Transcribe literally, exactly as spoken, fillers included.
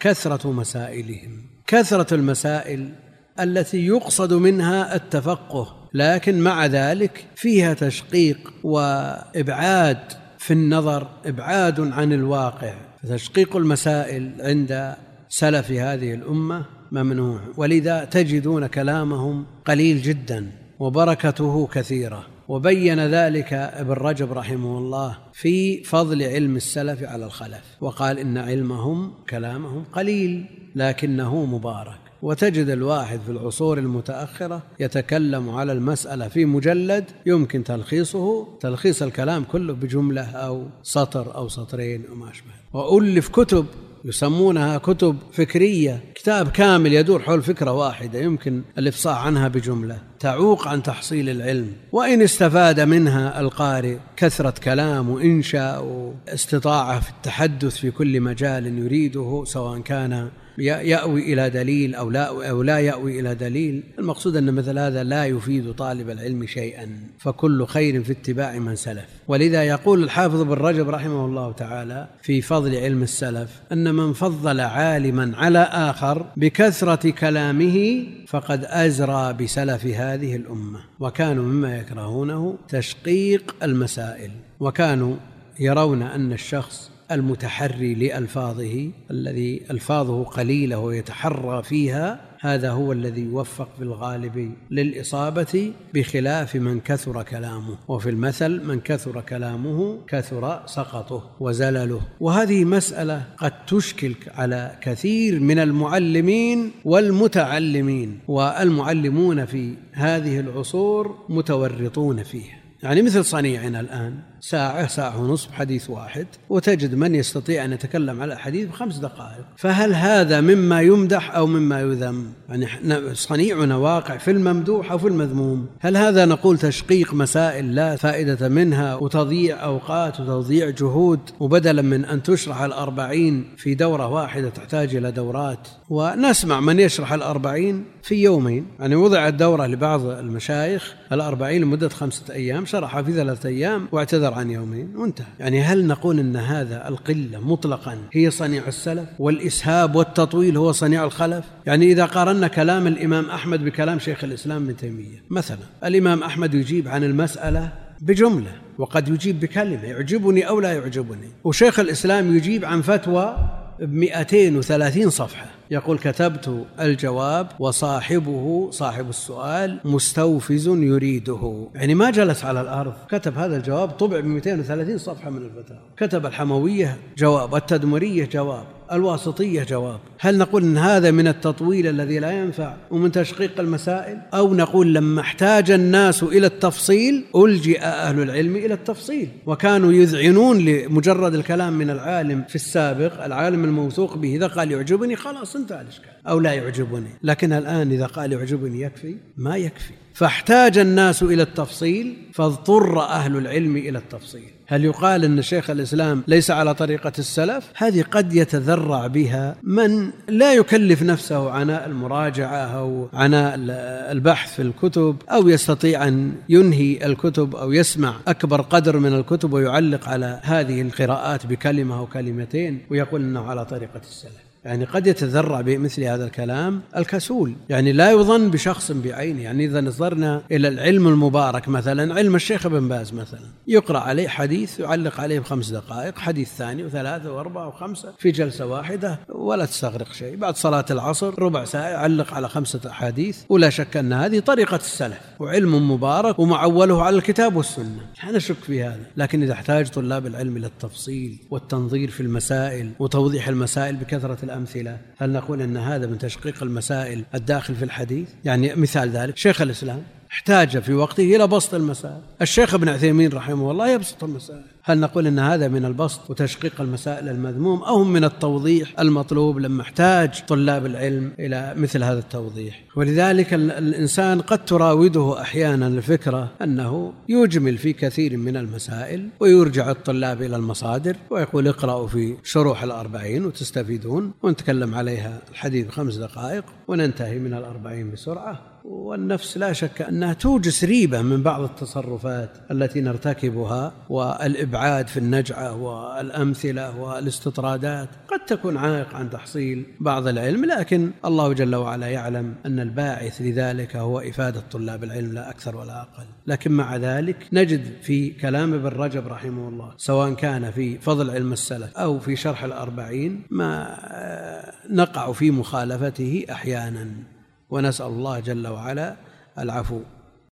كثرة مسائلهم، كثرة المسائل التي يقصد منها التفقه، لكن مع ذلك فيها تشقيق وإبعاد في النظر، إبعاد عن الواقع. تشقيق المسائل عند سلف هذه الأمة ممنوع، ولذا تجدون كلامهم قليل جدا وبركته كثيرة. وبين ذلك ابن رجب رحمه الله في فضل علم السلف على الخلف، وقال إن علمهم كلامهم قليل لكنه مبارك. وتجد الواحد في العصور المتأخرة يتكلم على المسألة في مجلد يمكن تلخيصه تلخيص الكلام كله بجملة أو سطر أو سطرين وما أشبه. وألف كتب يسمونها كتب فكرية، كتاب كامل يدور حول فكرة واحدة يمكن الإفصاح عنها بجملة، تعوق عن تحصيل العلم. وإن استفاد منها القارئ كثرة كلام وإنشاء واستطاعة في التحدث في كل مجال يريده، سواء كان يأوي إلى دليل أو لا, أو لا يأوي إلى دليل، المقصود أن مثل هذا لا يفيد طالب العلم شيئا، فكل خير في اتباع من سلف. ولذا يقول الحافظ بن رجب رحمه الله تعالى في فضل علم السلف أن من فضل عالما على آخر بكثرة كلامه فقد أزرى بسلف هذه الأمة، وكانوا مما يكرهونه تشقيق المسائل، وكانوا يرون أن الشخص المتحري لألفاظه الذي ألفاظه قليلة ويتحرى فيها هذا هو الذي يوفق في الغالب للإصابة، بخلاف من كثر كلامه. وفي المثل من كثر كلامه كثر سقطه وزلله. وهذه مسألة قد تشكل على كثير من المعلمين والمتعلمين، والمعلمون في هذه العصور متورطون فيها. يعني مثل صنيعنا الآن ساعة ساعة ونصف حديث واحد، وتجد من يستطيع أن يتكلم على الحديث بخمس دقائق، فهل هذا مما يمدح أو مما يذم؟ يعني صنيعنا واقع في الممدوح أو في المذموم. هل هذا نقول تشقيق مسائل لا فائدة منها وتضييع أوقات وتضييع جهود، وبدلا من أن تشرح الأربعين في دورة واحدة تحتاج إلى دورات؟ ونسمع من يشرح الأربعين في يومين، يعني وضعت دورة لبعض المشايخ الأربعين لمدة خمسة أيام، شرحها في ثلاثة أيام واعتذر عن يومين وانتهى. يعني هل نقول أن هذا القلة مطلقا هي صنيع السلف، والإسهاب والتطويل هو صنيع الخلف؟ يعني إذا قارنا كلام الإمام أحمد بكلام شيخ الإسلام ابن تيمية مثلا، الإمام أحمد يجيب عن المسألة بجملة، وقد يجيب بكلمة يعجبني أو لا يعجبني، وشيخ الإسلام يجيب عن فتوى بمئتين وثلاثين صفحة، يقول كتبت الجواب وصاحبه صاحب السؤال مستوفز يريده. يعني ما جلس على الأرض، كتب هذا الجواب، طبع بمئتين وثلاثين صفحة من الفتاوى، كتب الحموية جواب، التدمرية جواب، الواسطية جواب. هل نقول إن هذا من التطويل الذي لا ينفع ومن تشقيق المسائل، أو نقول لما احتاج الناس إلى التفصيل ألجئ أهل العلم إلى التفصيل، وكانوا يذعنون لمجرد الكلام من العالم في السابق، العالم الموثوق به، إذا قال يعجبني خلاص انتهى الإشكال، أو لا يعجبني. لكن الآن إذا قال يعجبني يكفي؟ ما يكفي، فاحتاج الناس إلى التفصيل فاضطر أهل العلم إلى التفصيل. هل يقال أن شيخ الإسلام ليس على طريقة السلف؟ هذه قد يتذرع بها من لا يكلف نفسه عناء المراجعة أو عناء البحث في الكتب، أو يستطيع أن ينهي الكتب أو يسمع أكبر قدر من الكتب ويعلق على هذه القراءات بكلمة أو كلمتين ويقول أنه على طريقة السلف. يعني قد يتذرع بمثل هذا الكلام الكسول، يعني لا يظن بشخص بعينه. يعني إذا نظرنا إلى العلم المبارك مثلا، علم الشيخ ابن باز مثلا، يقرأ عليه حديث يعلق عليه بخمس دقائق، حديث ثاني وثلاثة وأربعة وخمسة في جلسة واحدة ولا تستغرق شيء. بعد صلاة العصر ربع ساعة يعلق على خمسة أحاديث، ولا شك أن هذه طريقة السلف وعلم مبارك ومعوله على الكتاب والسنة، لا نشك في هذا. لكن إذا احتاج طلاب العلم إلى التفصيل والتنظير في المسائل وتوضيح المسائل بكثرة الأمثلة، هل نقول أن هذا من تشقيق المسائل الداخل في الحديث؟ يعني مثال ذلك شيخ الإسلام احتاج في وقته إلى بسط المسائل، الشيخ ابن عثيمين رحمه الله يبسط المسائل، هل نقول أن هذا من البسط وتشقيق المسائل المذموم، أو من التوضيح المطلوب لما احتاج طلاب العلم إلى مثل هذا التوضيح؟ ولذلك الإنسان قد تراوده أحيانا الفكرة أنه يجمل في كثير من المسائل ويرجع الطلاب إلى المصادر ويقول اقرأوا في شروح الأربعين وتستفيدون، ونتكلم عليها الحديث خمس دقائق وننتهي من الأربعين بسرعة، والنفس لا شك أنها توجس ريبة من بعض التصرفات التي نرتكبها، والإبعاد في النجعة والأمثلة والاستطرادات قد تكون عائق عن تحصيل بعض العلم، لكن الله جل وعلا يعلم أن الباعث لذلك هو إفادة طلاب العلم لا أكثر ولا أقل. لكن مع ذلك نجد في كلام ابن رجب رحمه الله سواء كان في فضل علم السلف أو في شرح الأربعين ما نقع في مخالفته أحيانا، ونسأل الله جل وعلا العفو.